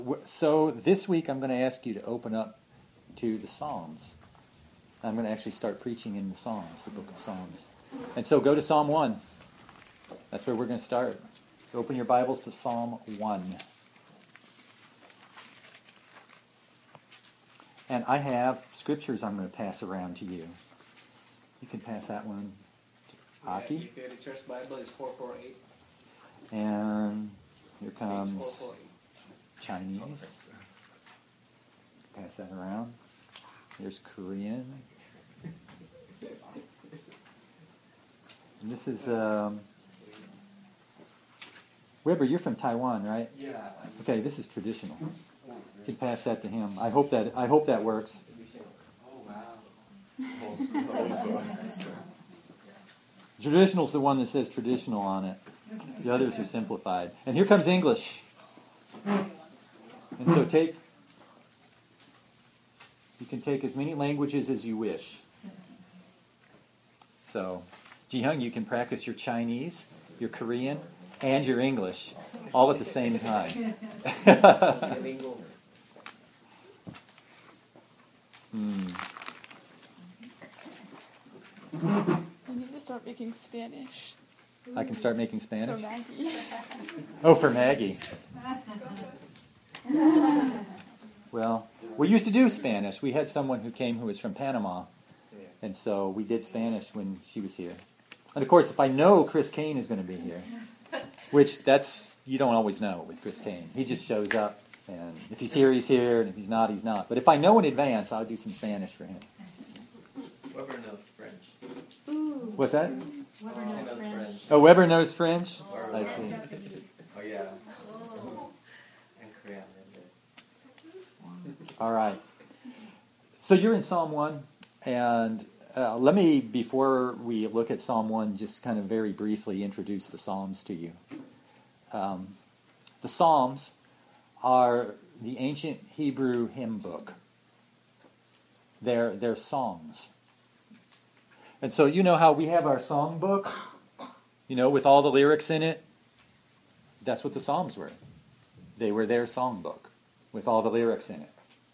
So this week I'm going to ask you to open up to the Psalms. I'm going to actually start preaching in the Psalms, the book of Psalms. And so go to Psalm 1. That's where we're going to start. So open your Bibles to Psalm 1. And I have scriptures I'm going to pass around to you. You can pass that one to Aki. Yeah, the church Bible is 448. And here comes 448. Chinese. Pass that around. Here's Korean. And this is Weber. You're from Taiwan, right? Yeah. Okay, this is traditional. You can pass that to him. I hope that works. Oh, wow. Traditional is the one that says traditional on it. The others are simplified. And here comes English. And so you can take as many languages as you wish. So, Ji-Hung, you can practice your Chinese, your Korean, and your English all at the same time. I need to start making Spanish. I can start making For Spanish? Maggie. Oh, for Maggie. Well, we used to do Spanish. We had someone who came who was from Panama. And so we did Spanish when she was here. And of course, if I know Chris Kane is going to be here, which you don't always know with Chris Kane. He just shows up. And if he's here, he's here. And if he's not, he's not. But if I know in advance, I'll do some Spanish for him. Weber knows French. Ooh. What's that? Weber knows French. Oh, Weber knows French? Or, I see. Oh, yeah. And Korean. All right. So you're in Psalm 1, and let me, before we look at Psalm 1, just kind of very briefly introduce the Psalms to you. The Psalms are the ancient Hebrew hymn book. They're songs. And so you know how we have our song book, with all the lyrics in it? That's what the Psalms were. They were their song book with all the lyrics in it.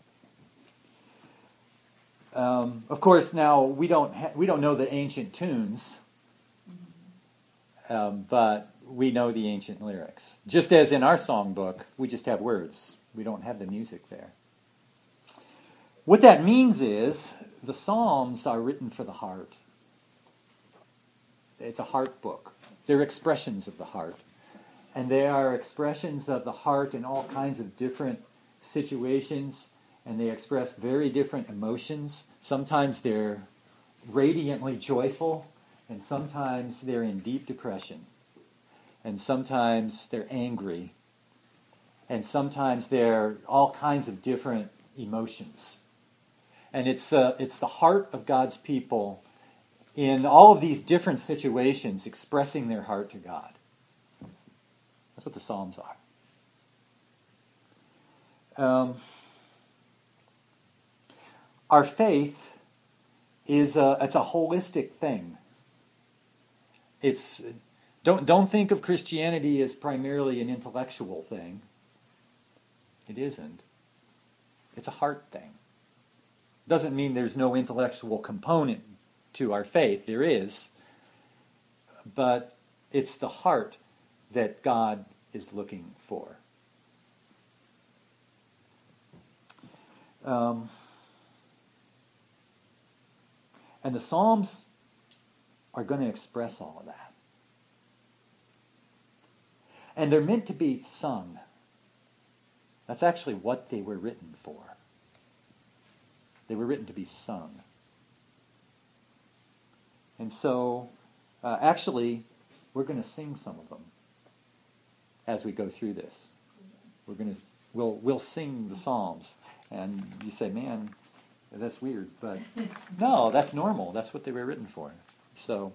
Of course, now we don't know the ancient tunes, but we know the ancient lyrics. Just as in our songbook, we just have words. We don't have the music there. What that means is the Psalms are written for the heart. It's a heart book. They're expressions of the heart. And they are expressions of the heart in all kinds of different situations, and they express very different emotions. Sometimes they're radiantly joyful, and sometimes they're in deep depression. And sometimes they're angry. And sometimes they're all kinds of different emotions. And it's the heart of God's people in all of these different situations expressing their heart to God. That's what the Psalms are. Our faith it's a holistic thing. Don't think of Christianity as primarily an intellectual thing. It isn't. It's a heart thing. Doesn't mean there's no intellectual component to our faith. There is. But it's the heart that God is looking for. And the Psalms are going to express all of that. And they're meant to be sung. That's actually what they were written for. They were written to be sung. And so, actually, we're going to sing some of them as we go through this. We'll sing the Psalms. And you say, man, that's weird. But no, that's normal. That's what they were written for. So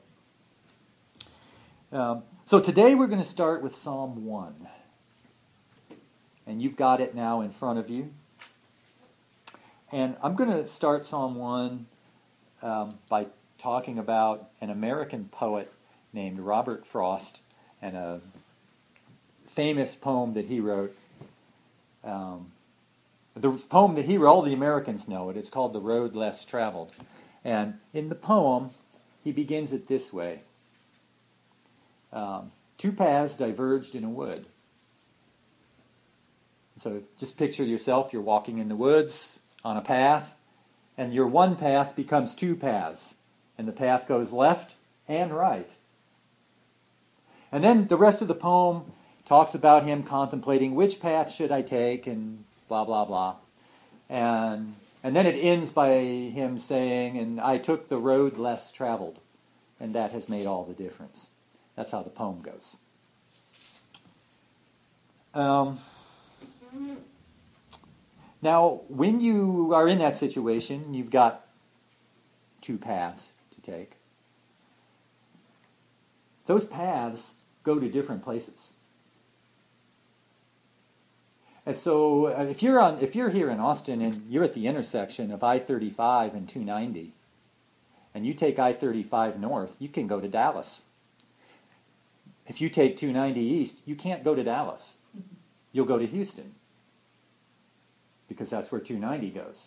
today we're going to start with Psalm 1. And you've got it now in front of you. And I'm going to start Psalm 1 by talking about an American poet named Robert Frost and a famous poem that he wrote The poem that he wrote, all the Americans know it. It's called The Road Less Traveled. And in the poem, he begins it this way. Two paths diverged in a wood. So just picture yourself, you're walking in the woods on a path, and your one path becomes two paths. And the path goes left and right. And then the rest of the poem talks about him contemplating which path should I take and blah, blah, blah. And then it ends by him saying, and I took the road less traveled. And that has made all the difference. That's how the poem goes. Now, when you are in that situation, you've got two paths to take. Those paths go to different places. And so, if you're here in Austin and you're at the intersection of I-35 and 290, and you take I-35 north, you can go to Dallas. If you take 290 east, you can't go to Dallas. You'll go to Houston, because that's where 290 goes.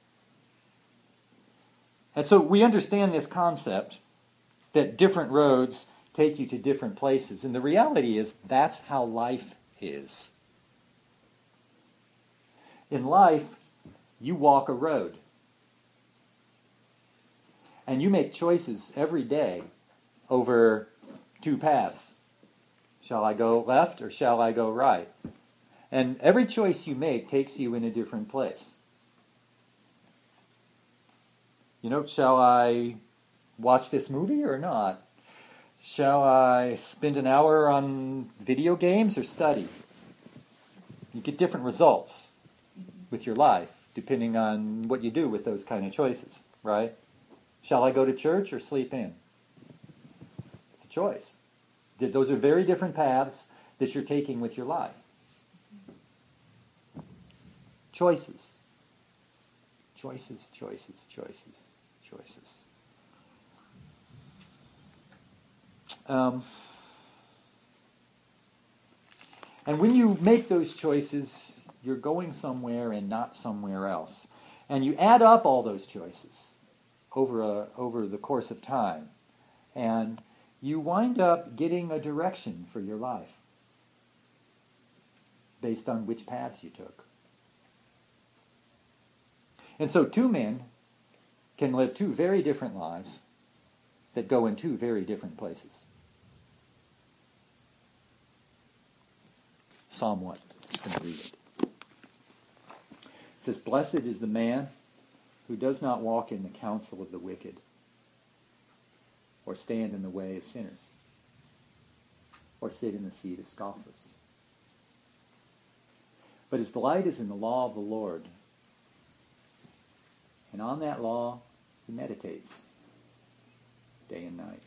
And so we understand this concept that different roads take you to different places. And the reality is that's how life is. In life, you walk a road. And you make choices every day over two paths. Shall I go left or shall I go right? And every choice you make takes you in a different place. You know, shall I watch this movie or not? Shall I spend an hour on video games or study? You get different results with your life depending on what you do with those kind of choices, right? Shall I go to church or sleep in? It's a choice. Those are very different paths that you're taking with your life. Choices. Choices, choices, choices, choices. And when you make those choices, you're going somewhere and not somewhere else. And you add up all those choices over the course of time. And you wind up getting a direction for your life based on which paths you took. And so two men can live two very different lives that go in two very different places. Psalm 1. I'm just going to read it. It says, "Blessed is the man who does not walk in the counsel of the wicked, or stand in the way of sinners, or sit in the seat of scoffers. But his delight is in the law of the Lord, and on that law he meditates day and night.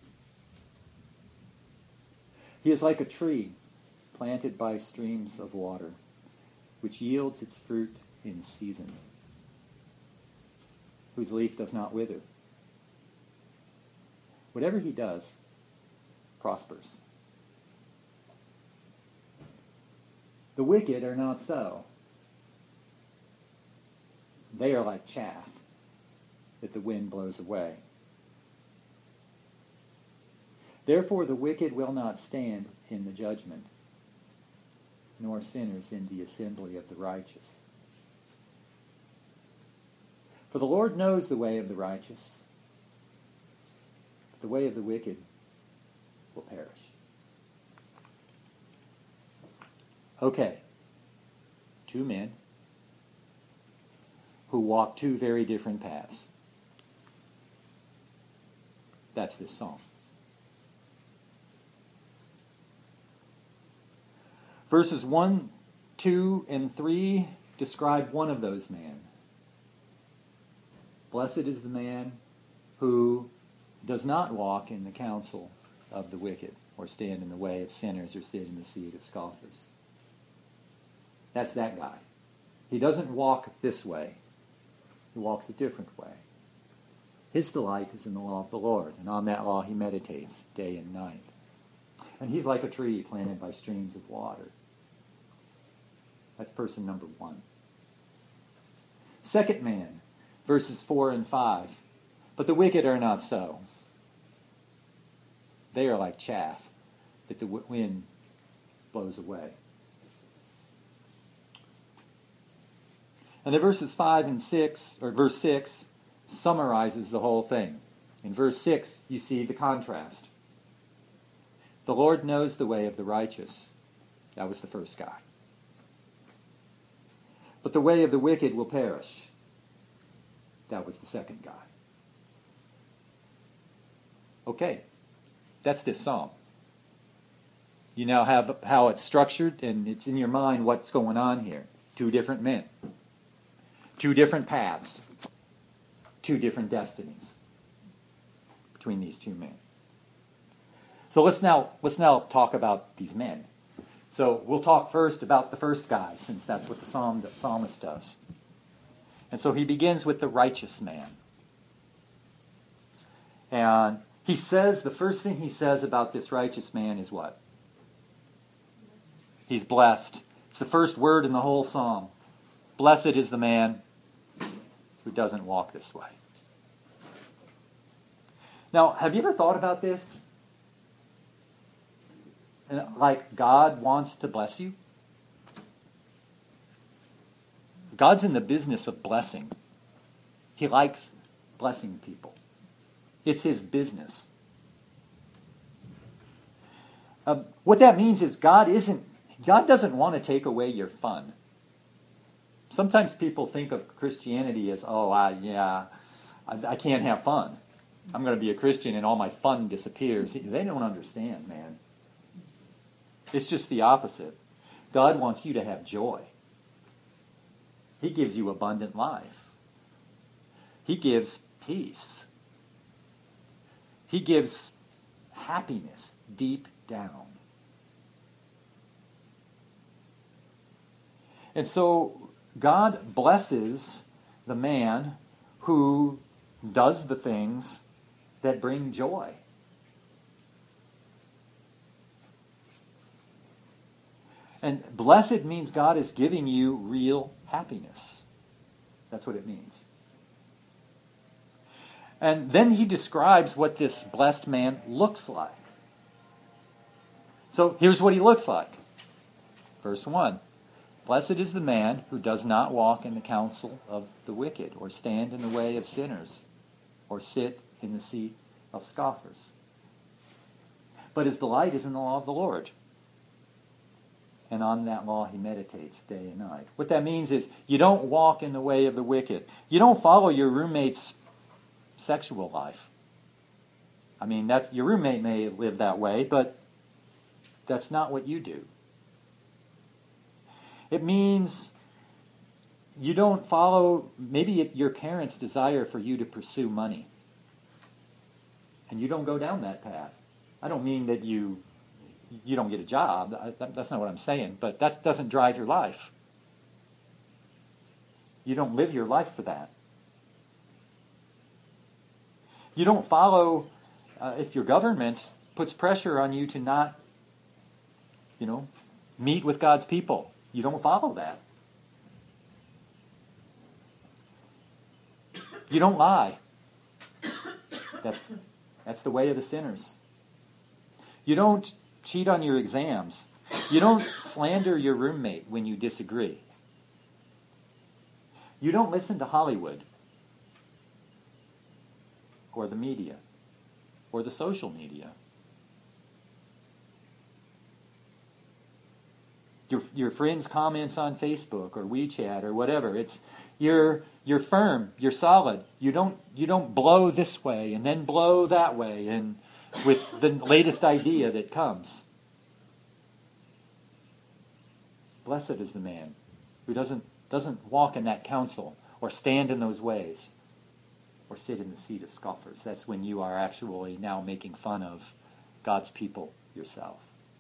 He is like a tree planted by streams of water, which yields its fruit in season, whose leaf does not wither. Whatever he does prospers. The wicked are not so. They are like chaff that the wind blows away. Therefore the wicked will not stand in the judgment, nor sinners in the assembly of the righteous. For the Lord knows the way of the righteous, but the way of the wicked will perish." Okay, two men who walk two very different paths. That's this song. Verses 1, 2, and 3 describe one of those men. Blessed is the man who does not walk in the counsel of the wicked, or stand in the way of sinners, or sit in the seat of scoffers. That's that guy. He doesn't walk this way. He walks a different way. His delight is in the law of the Lord, and on that law he meditates day and night. And he's like a tree planted by streams of water. That's person number 1. Second man, verses 4 and 5. But the wicked are not so. They are like chaff that the wind blows away. And the verses 5 and 6, or verse 6, summarizes the whole thing. In verse 6, you see the contrast. The Lord knows the way of the righteous. That was the first guy. But the way of the wicked will perish. That was the second guy. Okay, that's this psalm. You now have how it's structured, and it's in your mind what's going on here. 2 different men. 2 different paths. 2 different destinies between these 2 men. So let's now talk about these men. So we'll talk first about the first guy, since that's what the psalmist does. And so he begins with the righteous man. And he says, the first thing he says about this righteous man is what? He's blessed. It's the first word in the whole psalm. Blessed is the man who doesn't walk this way. Now, have you ever thought about this? And like God wants to bless you? God's in the business of blessing. He likes blessing people. It's his business. What that means is God doesn't want to take away your fun. Sometimes people think of Christianity as, I can't have fun. I'm going to be a Christian and all my fun disappears. They don't understand, man. It's just the opposite. God wants you to have joy. He gives you abundant life. He gives peace. He gives happiness deep down. And so God blesses the man who does the things that bring joy. And blessed means God is giving you real happiness. That's what it means. And then he describes what this blessed man looks like. So here's what he looks like. Verse 1. Blessed is the man who does not walk in the counsel of the wicked, or stand in the way of sinners, or sit in the seat of scoffers. But his delight is in the law of the Lord. And on that law he meditates day and night. What that means is you don't walk in the way of the wicked. You don't follow your roommate's sexual life. I mean, your roommate may live that way, but that's not what you do. It means you don't follow maybe your parents' desire for you to pursue money. And you don't go down that path. I don't mean that you don't get a job. That's not what I'm saying. But that doesn't drive your life. You don't live your life for that. You don't follow, if your government puts pressure on you to not, meet with God's people. You don't follow that. You don't lie. That's the way of the sinners. You don't cheat on your exams. You don't slander your roommate when you disagree. You don't listen to Hollywood or the media or the social media. Your friends' comments on Facebook or WeChat or whatever. You're firm. You're solid. You don't blow this way and then blow that way and with the latest idea that comes. Blessed is the man who doesn't walk in that counsel or stand in those ways or sit in the seat of scoffers. That's when you are actually now making fun of God's people yourself.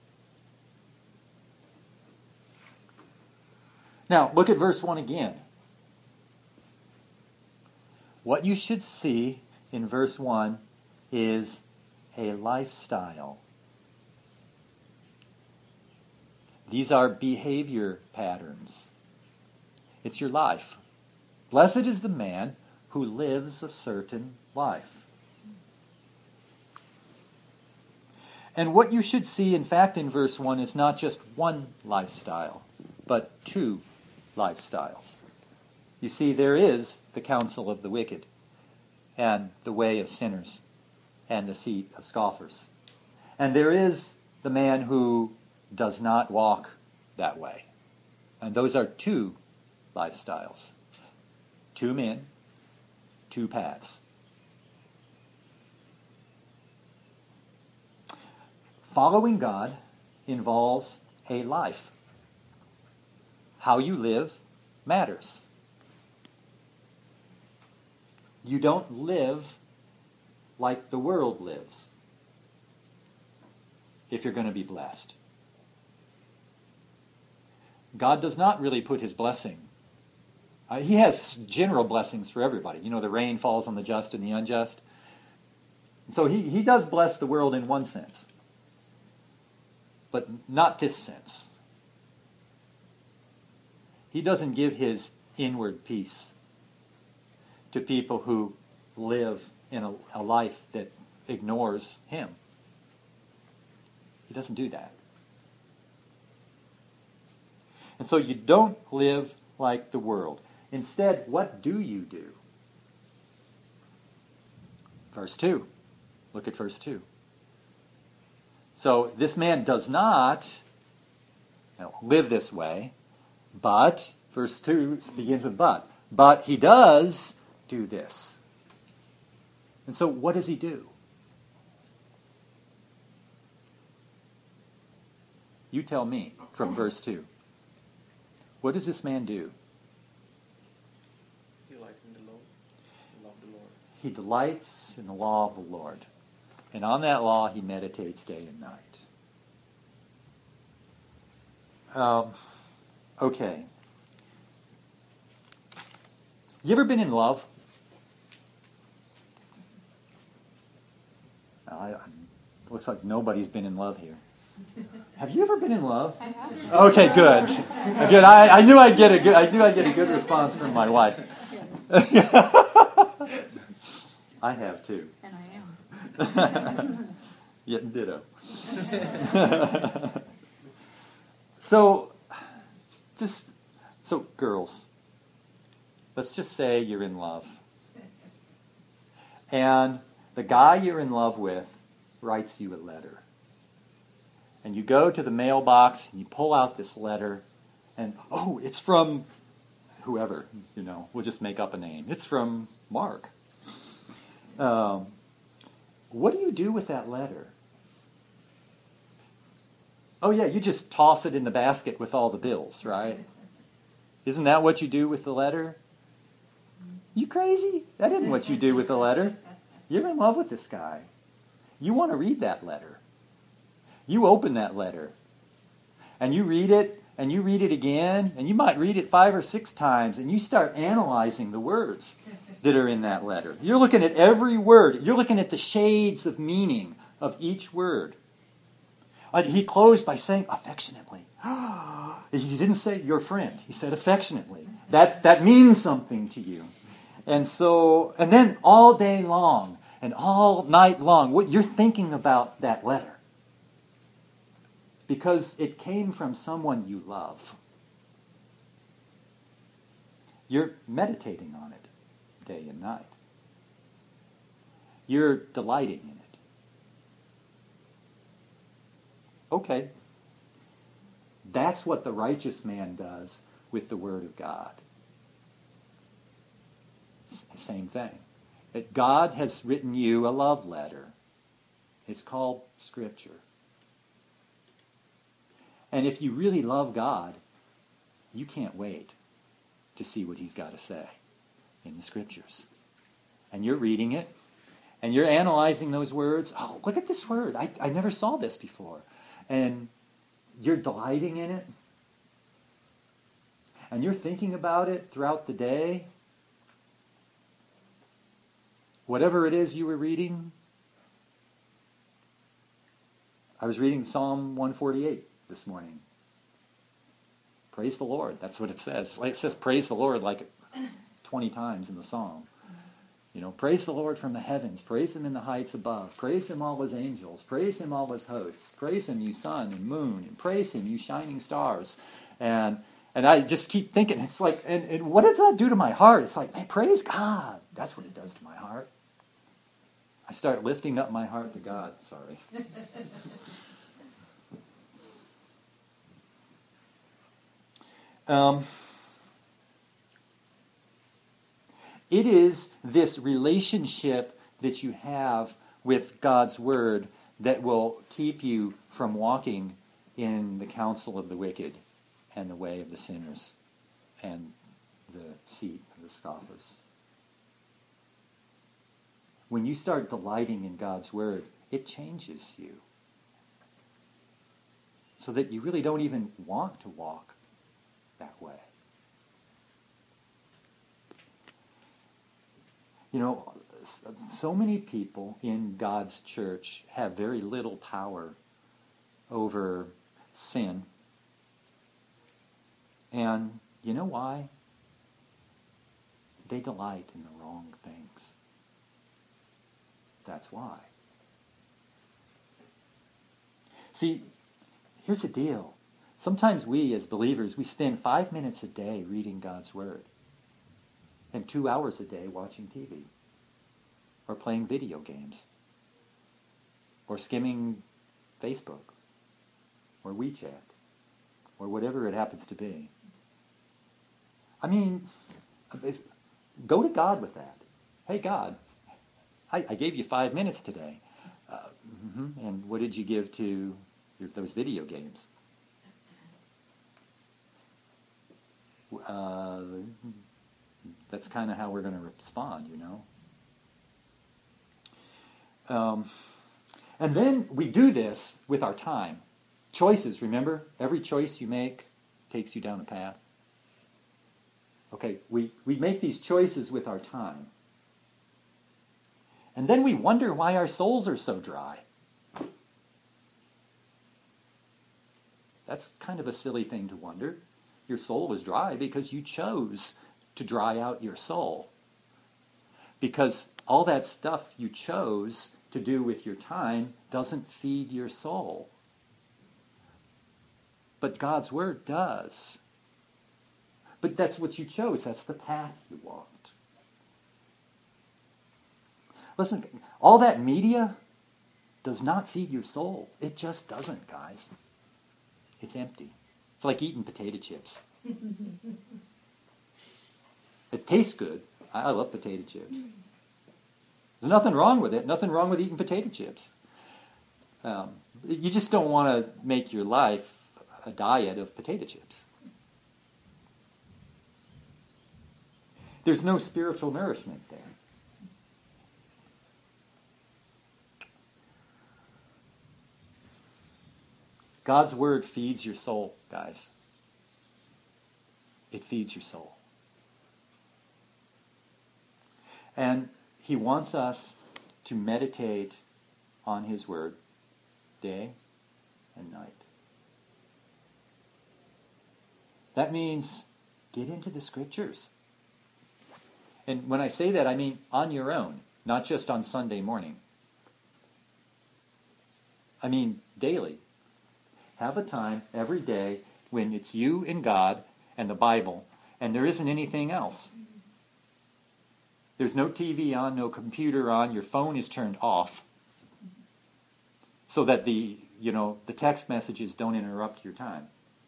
Now, look at verse 1 again. What you should see in verse 1 is a lifestyle. These are behavior patterns. It's your life. Blessed is the man who lives a certain life. And what you should see, in fact, in verse 1 is not just one lifestyle, but two lifestyles. You see, there is the counsel of the wicked, and the way of sinners, and the seat of scoffers. And there is the man who does not walk that way. And those are two lifestyles. Two men, two paths. Following God involves a life. How you live matters. You don't live like the world lives if you're going to be blessed. God does not really put his blessing. He has general blessings for everybody. You know, the rain falls on the just and the unjust. So he does bless the world in one sense, but not this sense. He doesn't give his inward peace to people who live in a life that ignores him. He doesn't do that. And so you don't live like the world. Instead, what do you do? Verse 2. Look at verse 2. So this man does not live this way, but, verse 2 begins with but he does do this. And so what does he do? You tell me from verse 2. What does this man do? He delights in the law of the Lord. He delights in the law of the Lord. And on that law he meditates day and night. Okay. You ever been in love? Looks like nobody's been in love here. Have you ever been in love? I have. Okay, good. Good. I knew I'd get a good response from my wife. I have too. And I am. Yeah, ditto. So girls, let's just say you're in love. And the guy you're in love with writes you a letter. And you go to the mailbox and you pull out this letter and, it's from whoever, we'll just make up a name. It's from Mark. What do you do with that letter? Oh yeah, you just toss it in the basket with all the bills, right? Isn't that what you do with the letter? You crazy? That isn't what you do with the letter. You're in love with this guy. You want to read that letter. You open that letter. And you read it, and you read it again, and you might read it 5 or 6 times, and you start analyzing the words that are in that letter. You're looking at every word. You're looking at the shades of meaning of each word. He closed by saying, affectionately. He didn't say your friend. He said affectionately. That means something to you. And then all day long and all night long, what you're thinking about that letter. Because it came from someone you love. You're meditating on it day and night. You're delighting in it. Okay. That's what the righteous man does with the Word of God. Same thing. That God has written you a love letter. It's called Scripture. And if you really love God, you can't wait to see what He's got to say in the Scriptures. And you're reading it, and you're analyzing those words. Oh, look at this word. I never saw this before. And you're delighting in it. And you're thinking about it throughout the day. Whatever it is you were reading. I was reading Psalm 148 this morning. Praise the Lord. That's what it says. It says praise the Lord like 20 times in the song. Praise the Lord from the heavens. Praise him in the heights above. Praise him, all his angels. Praise him, all his hosts. Praise him, you sun and moon. And praise him, you shining stars. And I just keep thinking, it's like, and what does that do to my heart? It's like, hey, praise God. That's what it does to my heart. I start lifting up my heart to God. Sorry. It is this relationship that you have with God's Word that will keep you from walking in the counsel of the wicked and the way of the sinners and the seat of the scoffers. When you start delighting in God's Word, it changes you so that you really don't even want to walk that way. So many people in God's church have very little power over sin. And you know why? They delight in the wrong things. That's why. See, here's the deal. Sometimes we, as believers, we spend 5 minutes a day reading God's Word and 2 hours a day watching TV or playing video games or skimming Facebook or WeChat or whatever it happens to be. I mean, go to God with that. Hey, God, I gave you 5 minutes today. And what did you give to those video games? That's kind of how we're going to respond, And then we do this with our time. Choices, remember? Every choice you make takes you down a path. Okay, we make these choices with our time. And then we wonder why our souls are so dry. That's kind of a silly thing to wonder. Your soul was dry because you chose to dry out your soul. Because all that stuff you chose to do with your time doesn't feed your soul. But God's Word does. But that's what you chose. That's the path you walked. Listen, all that media does not feed your soul. It just doesn't, guys. It's empty. It's like eating potato chips. It tastes good. I love potato chips. There's nothing wrong with it. Nothing wrong with eating potato chips. You just don't want to make your life a diet of potato chips. There's no spiritual nourishment there. God's Word feeds your soul, guys. It feeds your soul. And He wants us to meditate on His Word day and night. That means get into the Scriptures. And when I say that, I mean on your own, not just on Sunday morning. I mean daily. Have a time every day when it's you and God and the Bible, and there isn't anything else. There's no TV on, no computer on, your phone is turned off so that the text messages don't interrupt your time.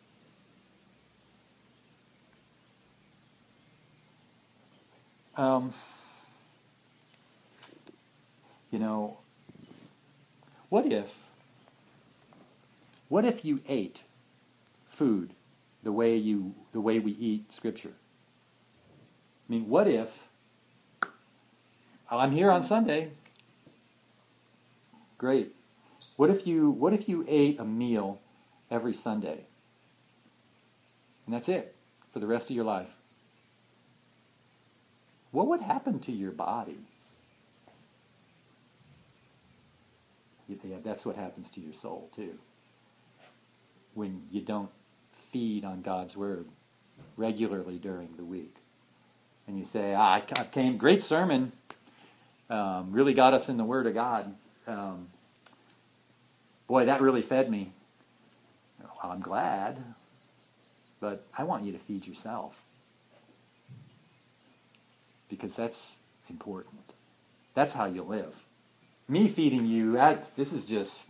What if you ate food the way we eat Scripture? I mean, what if I'm here on Sunday? Great. What if you ate a meal every Sunday? And that's it for the rest of your life. What would happen to your body? Yeah, that's what happens to your soul too. When you don't feed on God's Word regularly during the week. And you say, I came, great sermon, really got us in the Word of God. Boy, that really fed me. Well, I'm glad, but I want you to feed yourself. Because that's important. That's how you live. Me feeding you, this is just,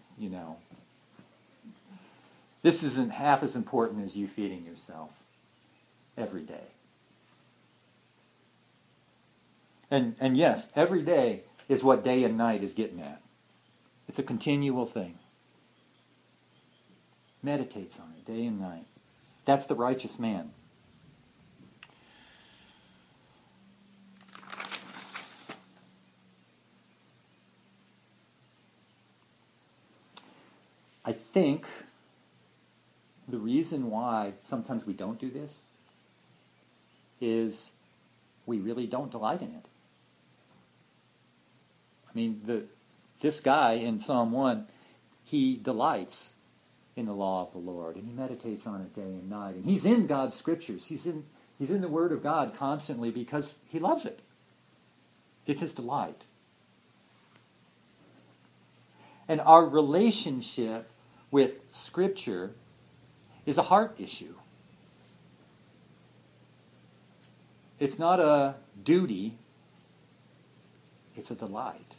this isn't half as important as you feeding yourself every day. And yes, every day is what day and night is getting at. It's a continual thing. Meditates on it day and night. That's the righteous man. I think the reason why sometimes we don't do this is we really don't delight in it. I mean, this guy in Psalm 1, he delights in the law of the Lord, and he meditates on it day and night. And he's in God's scriptures. He's in the Word of God constantly because he loves it. It's his delight. And our relationship with Scripture is a heart issue. It's not a duty, it's a delight.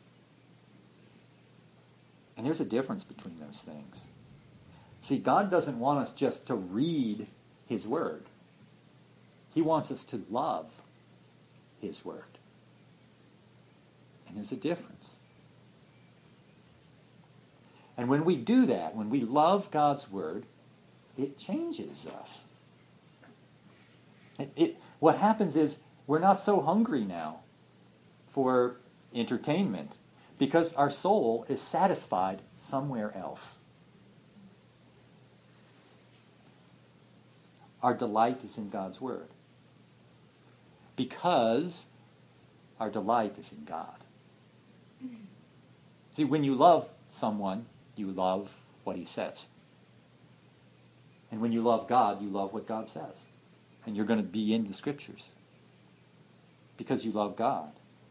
And there's a difference between those things. See, God doesn't want us just to read His Word. He wants us to love His Word. And there's a difference. And when we do that, when we love God's Word, it changes us. What happens is we're not so hungry now for entertainment because our soul is satisfied somewhere else. Our delight is in God's Word because our delight is in God. See, when you love someone, you love what He says. And when you love God, you love what God says. And you're going to be in the Scriptures because you love God.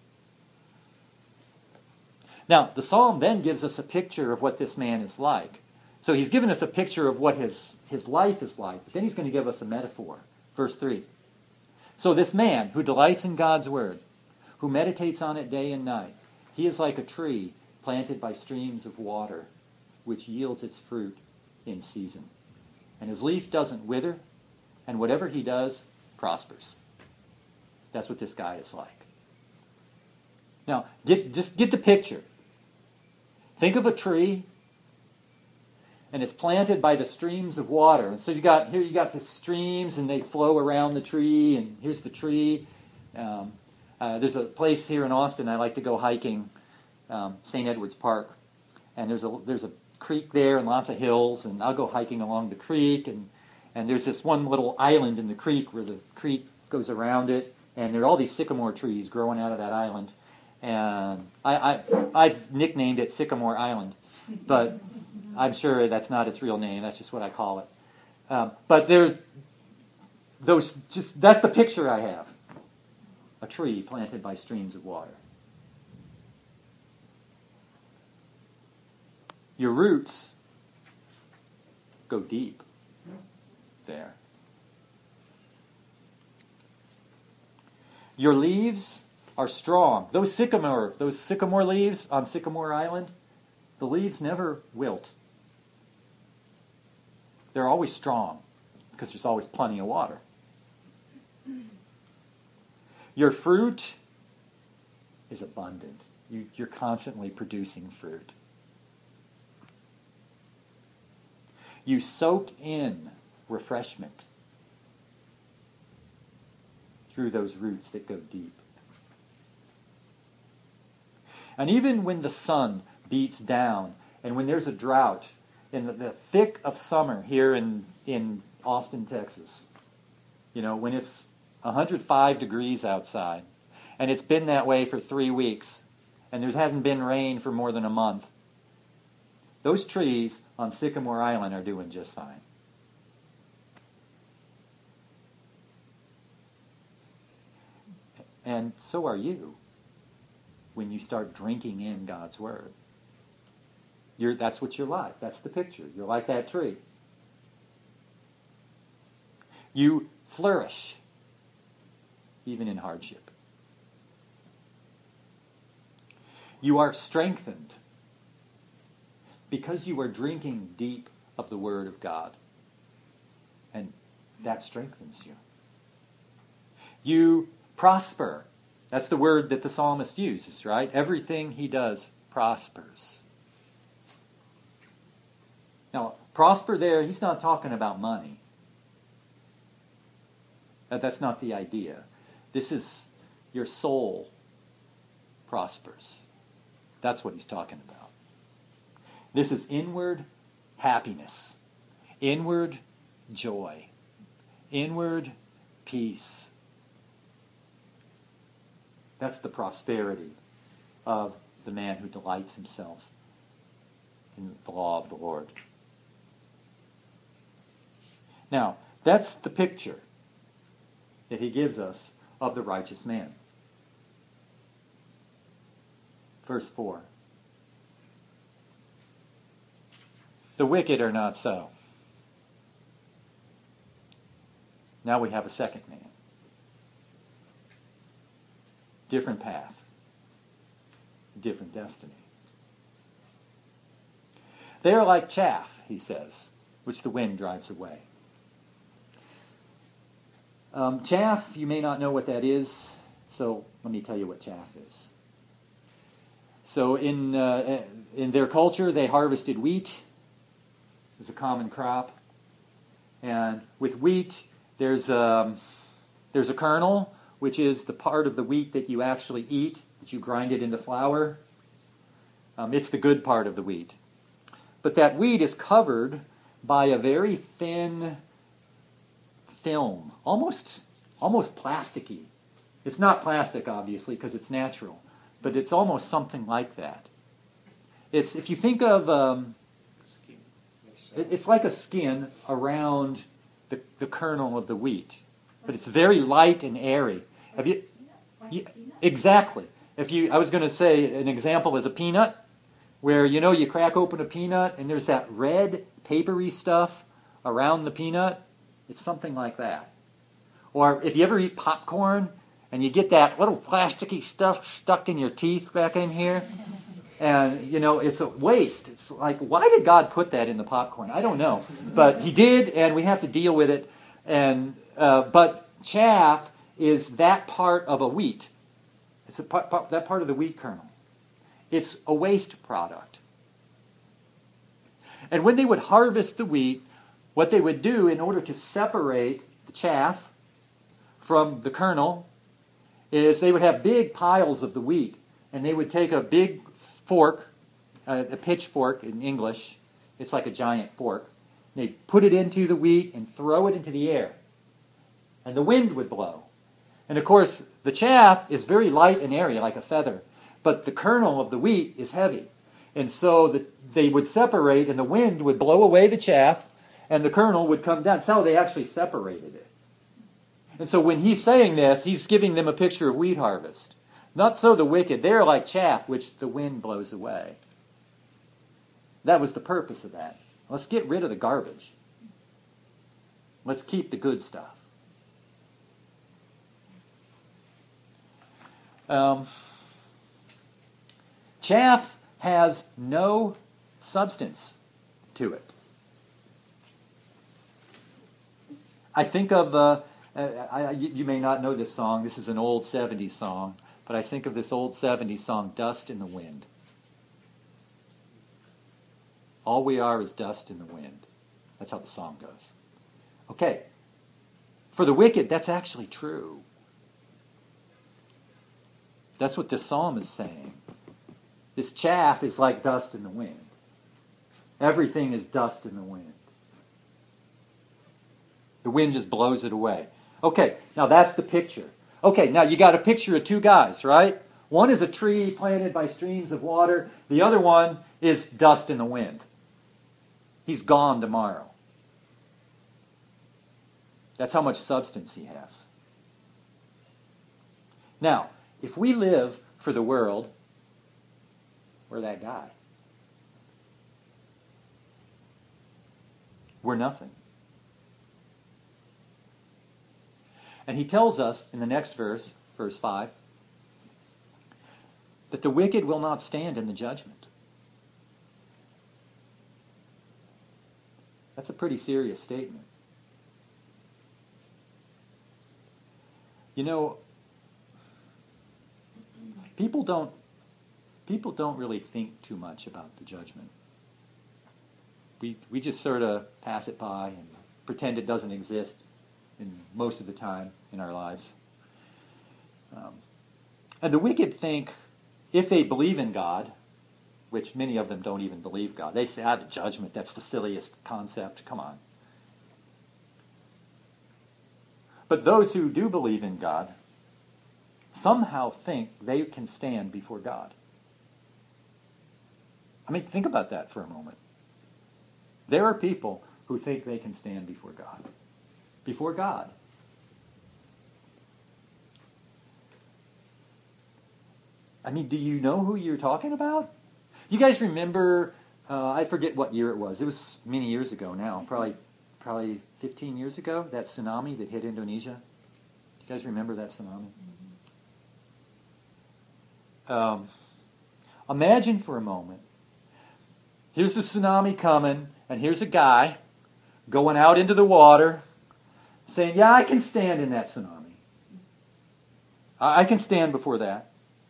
Now, the psalm then gives us a picture of what this man is like. So he's given us a picture of what his life is like, but then he's going to give us a metaphor. Verse 3. So this man who delights in God's Word, who meditates on it day and night, he is like a tree planted by streams of water, which yields its fruit in season. And his leaf doesn't wither, and whatever he does prospers. That's what this guy is like. Now, just get the picture. Think of a tree, and it's planted by the streams of water. And so you got the streams, and they flow around the tree, and here's the tree. There's a place here in Austin I like to go hiking, St. Edward's Park, and there's a creek there and lots of hills, and I'll go hiking along the creek, and there's this one little island in the creek where the creek goes around it, and there are all these sycamore trees growing out of that island, and I've nicknamed it Sycamore Island, but I'm sure that's not its real name. That's just what I call it. But there's that's the picture I have. A tree planted by streams of water. Your roots go deep there. Your leaves are strong. Those sycamore leaves on Sycamore Island, the leaves never wilt. They're always strong because there's always plenty of water. Your fruit is abundant. You're constantly producing fruit. You soak in refreshment through those roots that go deep. And even when the sun beats down and when there's a drought in the thick of summer here in Austin, Texas, when it's 105 degrees outside, and it's been that way for 3 weeks, and there hasn't been rain for more than a month, those trees on Sycamore Island are doing just fine. And so are you when you start drinking in God's Word. That's what you're like. That's the picture. You're like that tree. You flourish even in hardship. You are strengthened because you are drinking deep of the Word of God. And that strengthens you. You prosper. That's the word that the psalmist uses, right? Everything he does prospers. Now, prosper there, he's not talking about money. That's not the idea. This is your soul prospers. That's what he's talking about. This is inward happiness, inward joy, inward peace. That's the prosperity of the man who delights himself in the law of the Lord. Now, that's the picture that he gives us of the righteous man. Verse 4. The wicked are not so. Now we have a second man. Different path. Different destiny. They are like chaff, he says, which the wind drives away. Chaff, you may not know what that is, so let me tell you what chaff is. So in their culture, they harvested wheat. It was a common crop. And with wheat, there's a kernel, which is the part of the wheat that you actually eat, that you grind it into flour. It's the good part of the wheat. But that wheat is covered by a very thin film, almost plasticky. It's not plastic, obviously, because it's natural, but it's almost something like that. It's, if you think of, it's like a skin around the kernel of the wheat, but it's very light and airy. Have you? Exactly. I was going to say an example is a peanut, where you crack open a peanut and there's that red papery stuff around the peanut. It's something like that. Or if you ever eat popcorn and you get that little plasticky stuff stuck in your teeth back in here, and it's a waste. It's like, why did God put that in the popcorn? I don't know, but He did, and we have to deal with it. And but chaff is that part of a wheat. It's that part of the wheat kernel. It's a waste product. And when they would harvest the wheat, what they would do in order to separate the chaff from the kernel is they would have big piles of the wheat, and they would take a big fork, a pitchfork in English. It's like a giant fork. They'd put it into the wheat and throw it into the air, and the wind would blow. And of course, the chaff is very light and airy, like a feather, but the kernel of the wheat is heavy. And so they would separate, and the wind would blow away the chaff, and the kernel would come down. That's how they actually separated it. And so when he's saying this, he's giving them a picture of wheat harvest. Not so the wicked. They are like chaff, which the wind blows away. That was the purpose of that. Let's get rid of the garbage. Let's keep the good stuff. Chaff has no substance to it. I think of, you may not know this song. This is an old 70s song. But I think of this old 70s song, Dust in the Wind. All we are is dust in the wind. That's how the song goes. Okay. For the wicked, that's actually true. That's what this psalm is saying. This chaff is like dust in the wind. Everything is dust in the wind. The wind just blows it away. Okay, now that's the picture. Okay, now you got a picture of two guys, right? One is a tree planted by streams of water. The other one is dust in the wind. He's gone tomorrow. That's how much substance he has. Now, if we live for the world, we're that guy. We're nothing. And he tells us in the next verse, verse 5, that the wicked will not stand in the judgment. That's a pretty serious statement. You know, people don't really think too much about the judgment. We just sort of pass it by and pretend it doesn't exist in most of the time in our lives. And the wicked think, if they believe in God, which many of them don't even believe God, they say, the judgment, that's the silliest concept, come on. But those who do believe in God somehow think they can stand before God. I mean, think about that for a moment. There are people who think they can stand before God. Before God. I mean, do you know who you're talking about? You guys remember, I forget what year it was. It was many years ago now, probably 15 years ago, that tsunami that hit Indonesia. Do you guys remember that tsunami? Imagine for a moment, here's the tsunami coming, and here's a guy going out into the water saying, yeah, I can stand in that tsunami. I can stand before that.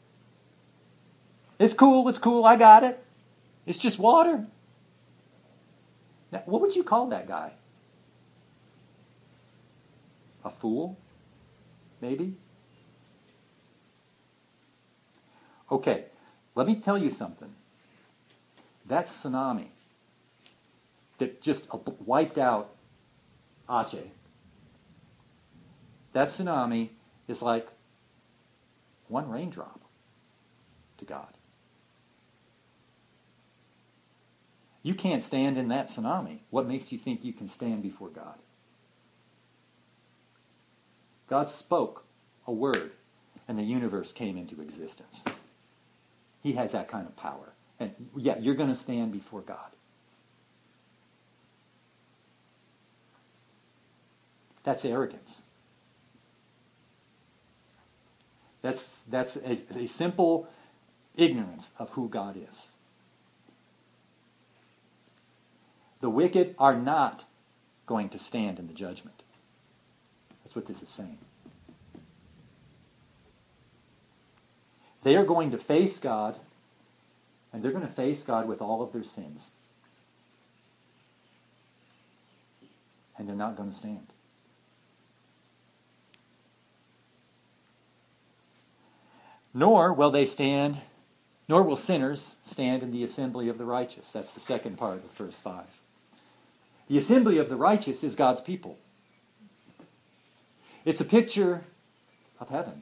It's cool, I got it. It's just water. Now, what would you call that guy? A fool? Maybe? Okay, let me tell you something. That tsunami that just wiped out Aceh, that tsunami is like one raindrop to God. You can't stand in that tsunami. What makes you think you can stand before God? God spoke a word, and the universe came into existence. He has that kind of power. And yeah, you're going to stand before God. That's arrogance. That's a simple ignorance of who God is. The wicked are not going to stand in the judgment. That's what this is saying. They are going to face God, and they're going to face God with all of their sins. And they're not going to stand. Nor will sinners stand in the assembly of the righteous. That's the second part of verse 5. The assembly of the righteous is God's people. It's a picture of heaven.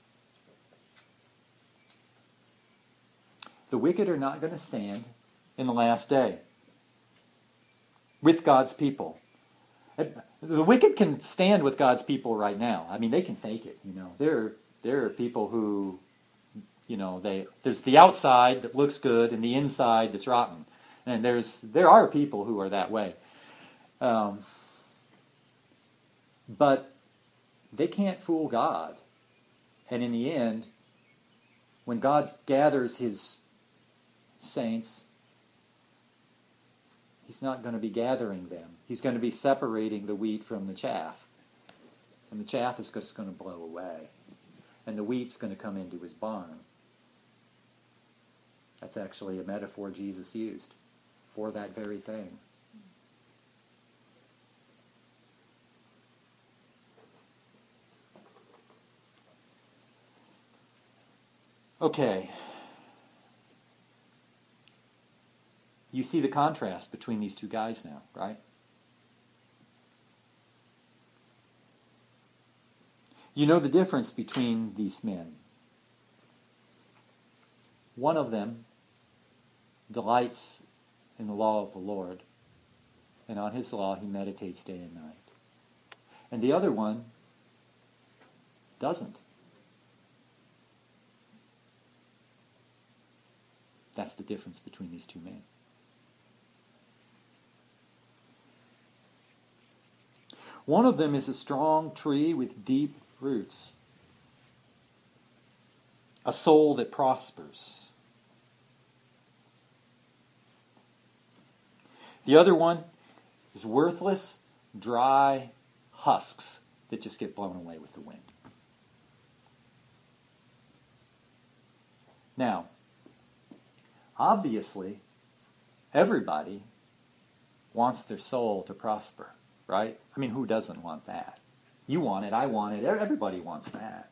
The wicked are not going to stand in the last day with God's people. The wicked can stand with God's people right now. I mean, they can fake it. There are people who, there's the outside that looks good and the inside that's rotten, and there are people who are that way. But they can't fool God. And in the end, when God gathers his saints, he's not going to be gathering them. He's going to be separating the wheat from the chaff. And the chaff is just going to blow away. And the wheat's going to come into his barn. That's actually a metaphor Jesus used for that very thing. Okay. You see the contrast between these two guys now, right? You know the difference between these men. One of them delights in the law of the Lord, and on his law he meditates day and night. And the other one doesn't. That's the difference between these two men. One of them is a strong tree with deep roots, a soul that prospers. The other one is worthless, dry husks that just get blown away with the wind. Now, obviously, everybody wants their soul to prosper, right? I mean, who doesn't want that? You want it, I want it, everybody wants that.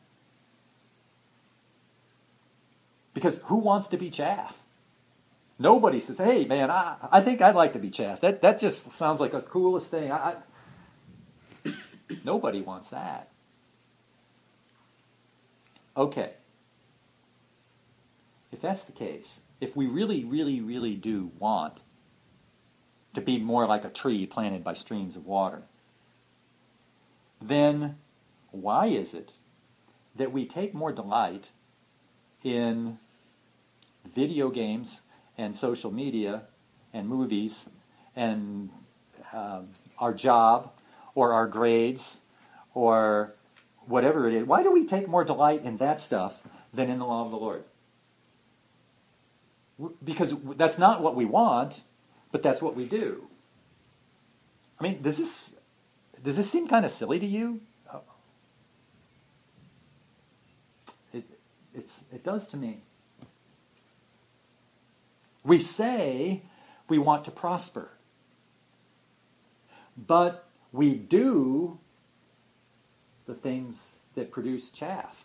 Because who wants to be chaff? Nobody says, hey, man, I think I'd like to be chaff. That just sounds like the coolest thing. Nobody wants that. Okay. If that's the case, if we really, really, really do want to be more like a tree planted by streams of water, then why is it that we take more delight in video games and social media and movies and our job or our grades or whatever it is? Why do we take more delight in that stuff than in the law of the Lord? Because that's not what we want, but that's what we do. I mean, does this seem kind of silly to you? It does to me. We say we want to prosper, but we do the things that produce chaff.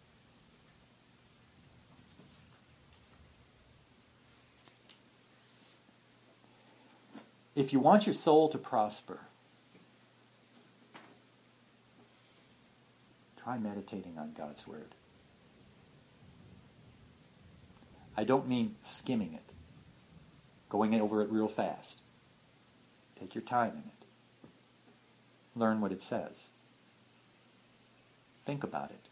If you want your soul to prosper, try meditating on God's Word. I don't mean skimming it, going over it real fast. Take your time in it. Learn what it says. Think about it.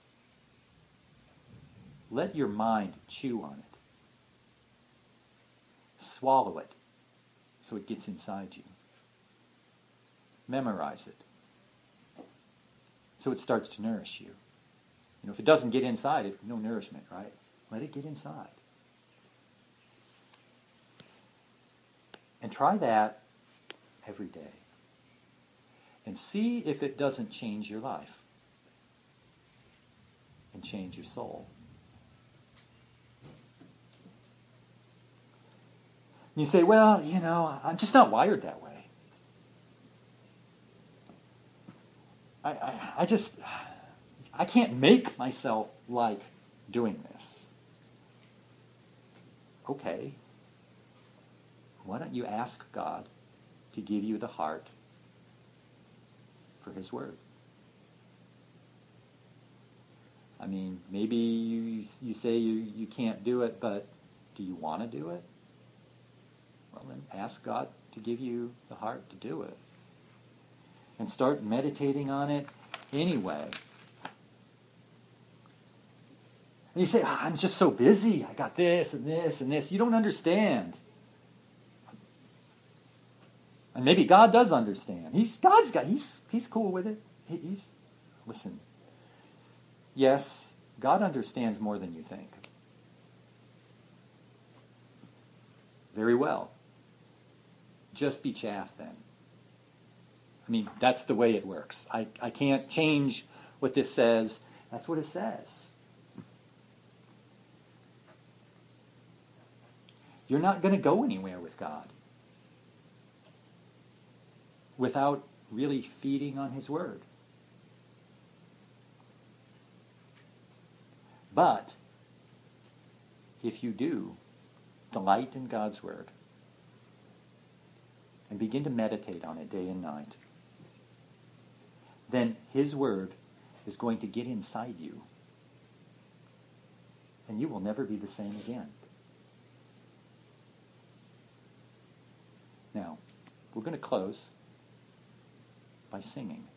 Let your mind chew on it. Swallow it so it gets inside you. Memorize it so it starts to nourish you. You know, if it doesn't get inside, it's no nourishment, right? Let it get inside. And try that every day. And see if it doesn't change your life and change your soul. And you say, well, you know, I'm just not wired that way. I can't make myself like doing this. Okay. Why don't you ask God to give you the heart for His Word? I mean, maybe you say you can't do it, but do you want to do it? Well, then ask God to give you the heart to do it. And start meditating on it anyway. And you say, I'm just so busy. I got this and this and this. You don't understand. And maybe God does understand. He's cool with it. Listen. Yes, God understands more than you think. Very well. Just be chaff then. I mean, that's the way it works. I can't change what this says. That's what it says. You're not going to go anywhere with God without really feeding on His Word. But if you do delight in God's Word and begin to meditate on it day and night, then His Word is going to get inside you, and you will never be the same again. Now, we're going to close by singing.